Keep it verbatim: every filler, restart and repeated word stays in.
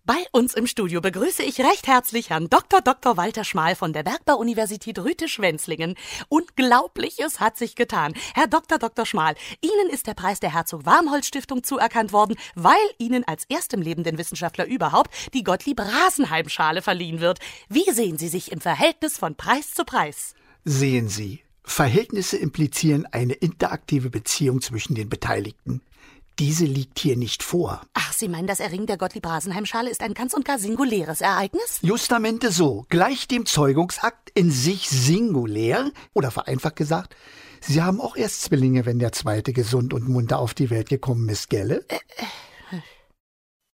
Bei uns im Studio begrüße ich recht herzlich Herrn Doktor Doktor Walter Schmal von der Bergbau-Universität Rüthe-Schwenzlingen. Unglaubliches hat sich getan. Herr Doktor Doktor Schmal, Ihnen ist der Preis der Herzog-Warmholz-Stiftung zuerkannt worden, weil Ihnen als erstem lebenden Wissenschaftler überhaupt die Gottlieb-Rasenheim-Schale verliehen wird. Wie sehen Sie sich im Verhältnis von Preis zu Preis? Sehen Sie, Verhältnisse implizieren eine interaktive Beziehung zwischen den Beteiligten. Diese liegt hier nicht vor. Ach, Sie meinen, das Erringen der Gottlieb-Rasenheim-Schale ist ein ganz und gar singuläres Ereignis? Justamente so, gleich dem Zeugungsakt in sich singulär, oder vereinfacht gesagt, Sie haben auch erst Zwillinge, wenn der zweite gesund und munter auf die Welt gekommen ist, gell? Äh, äh.